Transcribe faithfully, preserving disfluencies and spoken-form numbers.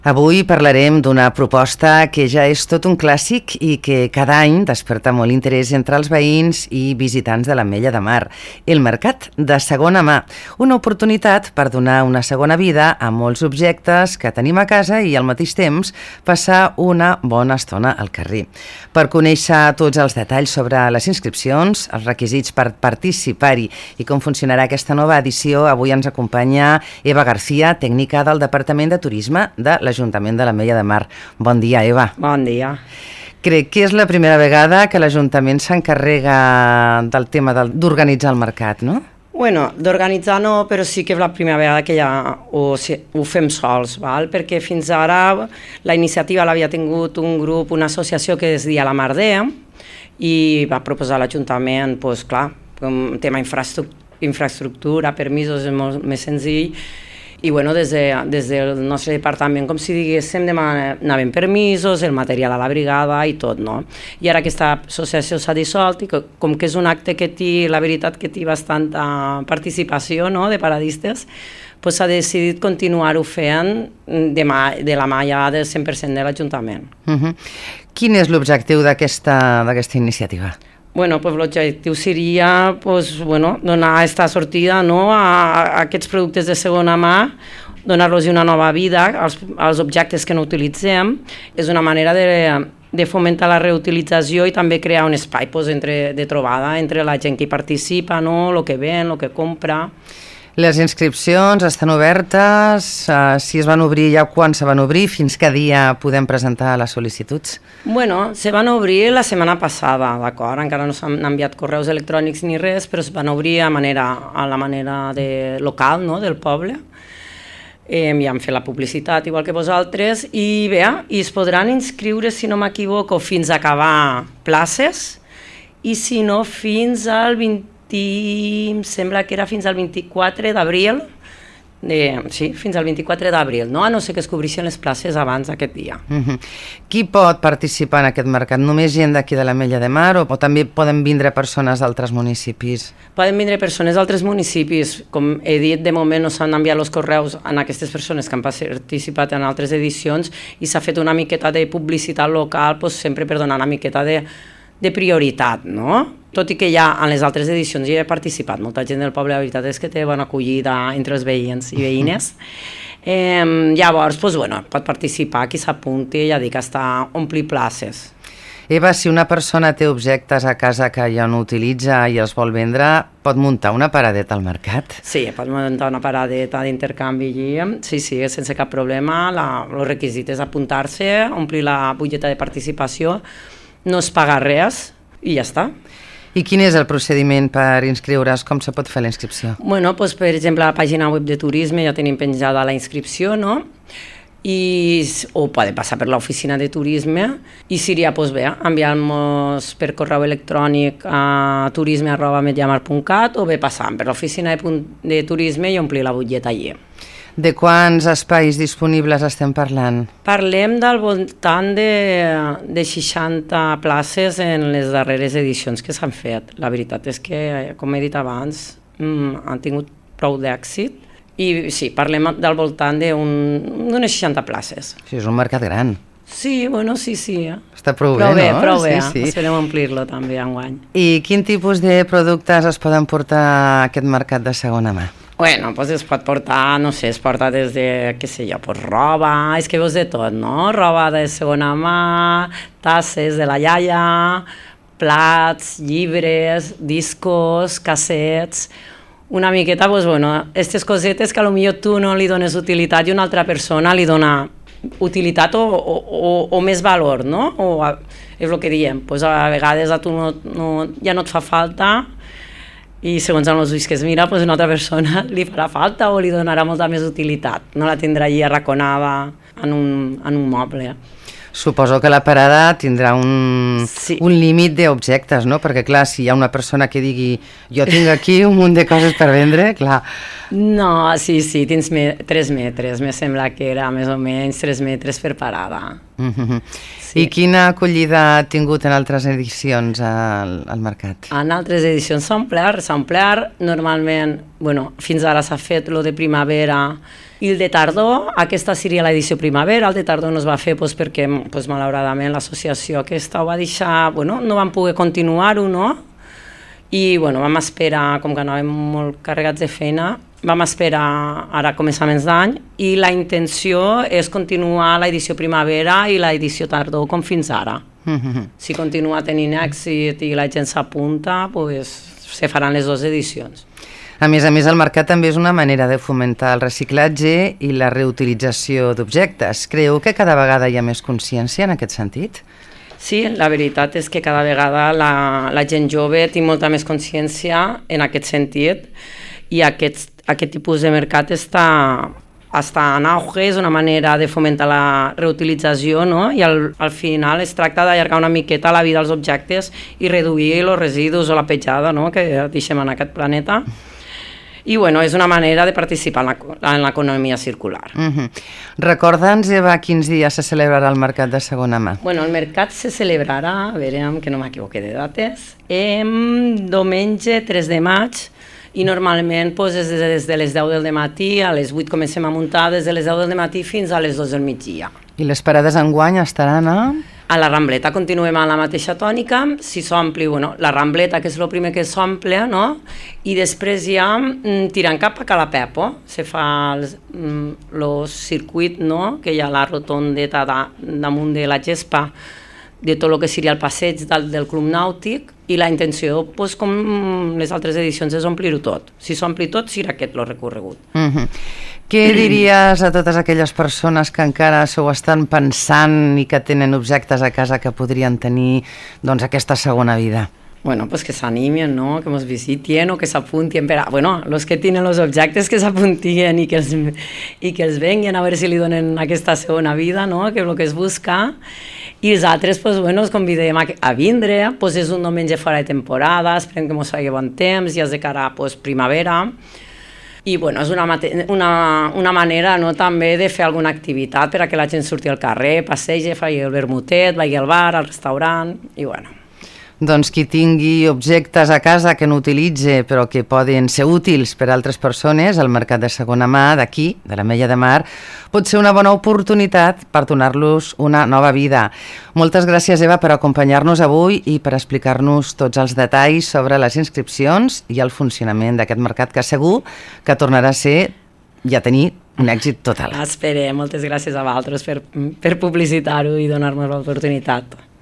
Avui parlarem d'una proposta que ja és tot un clàssic i que cada any desperta molt interès entre els veïns i visitants de l'Ametlla de Mar, el mercat de segona mà, una oportunitat per donar una segona vida a molts objectes que tenim a casa i al mateix temps passar una bona estona al carrer. Per conèixer tots els detalls sobre les inscripcions, els requisits per participar-hi i com funcionarà aquesta nova edició, avui ens acompanya Eva García, tècnica del Departament de Turisme de l'Ajuntament de l'Ametlla de Mar. Bon dia, Eva. Bon dia. Crec que és la primera vegada que l'Ajuntament s'encarrega del tema d'organitzar el mercat, no? Bueno, d'organitzar no, però sí que és la primera vegada que ja ho, ho fem sols, val? Perquè fins ara la iniciativa l'havia tingut un grup, una associació que es deia La Mardea, i va proposar a l'Ajuntament, doncs clar, un tema infraestructura, infraestructura, permisos, és molt més senzill. I bueno, des, de, des del nostre departament, com si diguéssim, demanaven permisos, el material a la brigada i tot, no? I ara aquesta associació s'ha dissolt i com que és un acte que té, la veritat que té bastanta participació, no?, de paradistes, doncs s'ha decidit continuar-ho fent de, mà, de la mà ja del cent per cent de l'Ajuntament. Uh-huh. Quin és l'objectiu d'aquesta d'aquesta iniciativa? Bueno, pues l'objectiu seria pues, bueno, donar aquesta sortida, no, a, a aquests productes de segona mà, donar-los una nova vida als, als objectes que no utilitzem. És una manera de, de fomentar la reutilització i també crear un espai pues, entre, de trobada entre la gent que hi participa, no, el que ven, el que compra. Les inscripcions estan obertes, uh, si es van obrir ja quan se van obrir, fins que dia podem presentar les sol·licituds? Bueno, se van obrir la setmana passada, d'acord? Encara no s'han enviat correus electrònics ni res, però es van obrir a, manera, a la manera de, local, no?, del poble. Eh, ja han fet la publicitat igual que vosaltres i bé, i es podran inscriure, si no m'equivoco, fins a acabar places i si no fins al vint em sembla que era fins al vint-i-quatre d'abril, de, sí, fins al vint-i-quatre d'abril, no? A no ser que es cobrissin les places abans d'aquest dia. Uh-huh. Qui pot participar en aquest mercat? Només gent d'aquí de l'Ametlla de Mar o, o també poden vindre persones d'altres municipis? Poden vindre persones d'altres municipis. Com he dit, de moment no s'han enviat els correus a aquestes persones que han participat en altres edicions i s'ha fet una miqueta de publicitat local, doncs, sempre per donar una miqueta de, de prioritat, no? Tot i que ja en les altres edicions hi he participat, molta gent del poble, la veritat és que té bona acollida entre els veïns i veïnes. Eh, llavors, doncs, bueno, pot participar, qui s'apunti, ja dic, està a omplir places. Eva, si una persona té objectes a casa que ja no utilitza i els vol vendre, pot muntar una paradeta al mercat? Sí, pot muntar una paradeta d'intercanvi allí, sí, sí, sense cap problema. La, el requisit és apuntar-se, omplir la butlleta de participació, no es paga res i ja està. I quin és el procediment per inscriure's? Com se pot fer la inscripció? Bueno, doncs, per exemple, a la pàgina web de turisme ja tenim penjada la inscripció, no? I, o poden passar per l'oficina de turisme i seria, doncs bé, enviar-nos per correu electrònic a turisme arroba ametlla mar punt cat o bé passant per l'oficina de, de turisme i omplir la butlleta allí. De quants espais disponibles estem parlant? Parlem del voltant de, de seixanta places en les darreres edicions que s'han fet. La veritat és que, com he dit abans, mm, han tingut prou d'èxit i sí, parlem del voltant d'unes seixanta places. Sí, és un mercat gran. Sí, bueno, sí, sí. Eh? Està prou bé, prou bé, no? Prou bé, sí, sí. Esperem omplir-lo també enguany. I quin tipus de productes es poden portar a aquest mercat de segona mà? Bueno, pues es pot portar, no sé, es porta des de, què sé jo, pues roba, és que veus de tot, no? Roba de segona mà, tasses de la iaia, plats, llibres, discos, cassets, una miqueta, pues bueno, aquestes cosetes que potser tu no li dones utilitat i una altra persona li dona utilitat o, o, o, o més valor, no? O a, és el que diem, pues a vegades a tu no, no, ja no et fa falta i segons amb els ulls que es mira, pues una altra persona li farà falta o li donarà molta més utilitat. No la tindrà allí arraconada en un, en un moble. Suposo que la parada tindrà un, sí. un límit d'objectes, no? Perquè, clar, si hi ha una persona que digui jo tinc aquí un munt de coses per vendre, clar... No, sí, sí, tens me tres metres, me sembla que era més o menys tres metres per parada. Mm-hmm. Sí. I quina acollida ha tingut en altres edicions al, al mercat? En altres edicions s'ha omplert, s'ha omplert, normalment bueno, fins ara s'ha fet lo de primavera i el de tardor. Aquesta seria l'edició primavera, el de tardor no es va fer doncs, perquè doncs, malauradament l'associació aquesta ho va deixar, bueno, no vam poder continuar-ho, no? I bueno, vam esperar, com que anàvem molt carregats de feina, vam esperar ara a començaments d'any i la intenció és continuar l'edició primavera i l'edició tardor com fins ara. Mm-hmm. Si continua tenint èxit i la gent s'apunta, pues, se faran les dues edicions. A més a més, el mercat també és una manera de fomentar el reciclatge i la reutilització d'objectes. Creu que cada vegada hi ha més consciència en aquest sentit? Sí, la veritat és que cada vegada la, la gent jove té molta més consciència en aquest sentit i aquest, aquest tipus de mercat està, està en auge, és una manera de fomentar la reutilització, no? I al, al final es tracta d'allargar una miqueta la vida dels objectes i reduir els residus o la petjada, no? Que deixem en aquest planeta. I bueno, és una manera de participar en l'economia circular. Uh-huh. Recorda'ns, Eva, quins dies se celebrarà el mercat de segona mà? Bueno, el mercat se celebrarà, a veure, que no m'equivoque de dates, em, diumenge tres de maig, i normalment doncs, és des de les deu del matí, a les vuit comencem a muntar, des de les deu del matí fins a les dos del migdia. I les parades enguany estaran a...? A la Rambleta continuem a la mateixa tònica, si s'ompli, bueno, la Rambleta, que és el primer que s'omple, no? I després ja mm, tirant cap a Cala Pepo, se fa el mm, circuit, no? Que hi ha la rotondeta da, damunt de la gespa, de tot el que seria el passeig del, del Club Nàutic, i la intenció, doncs, com les altres edicions, és omplir-ho tot. Si s'ompli tot, serà aquest el recorregut. Uh-huh. Què diries a totes aquelles persones que encara s'ho estan pensant i que tenen objectes a casa que podrien tenir doncs, aquesta segona vida? Bueno, pues que s'animen, ¿no? Que nos visiten o que s'apuntien per a... Bueno, los que tienen los objectes que s'apuntien i, que els, i que els venguen a veure si li donen aquesta segona vida, no? Que és el que es busca. I els altres, pues, bueno, els convidem a, a vindre, pues és un diumenge fora de temporada, esperem que ens faci bon temps, ja és de cara a pues, primavera. I bueno, és una, una, una manera, no, també de fer alguna activitat per a que la gent surti al carrer, passegi, faci el vermutet, vagi al bar, al restaurant, i bueno. Doncs qui tingui objectes a casa que no utilitze però que poden ser útils per a altres persones, el mercat de segona mà d'aquí, de l'Ametlla de Mar, pot ser una bona oportunitat per donar-los una nova vida. Moltes gràcies, Eva, per acompanyar-nos avui i per explicar-nos tots els detalls sobre les inscripcions i el funcionament d'aquest mercat que segur que tornarà a ser i a tenir un èxit total. Esperem, moltes gràcies a vosaltres per, per publicitar-ho i donar-nos l'oportunitat.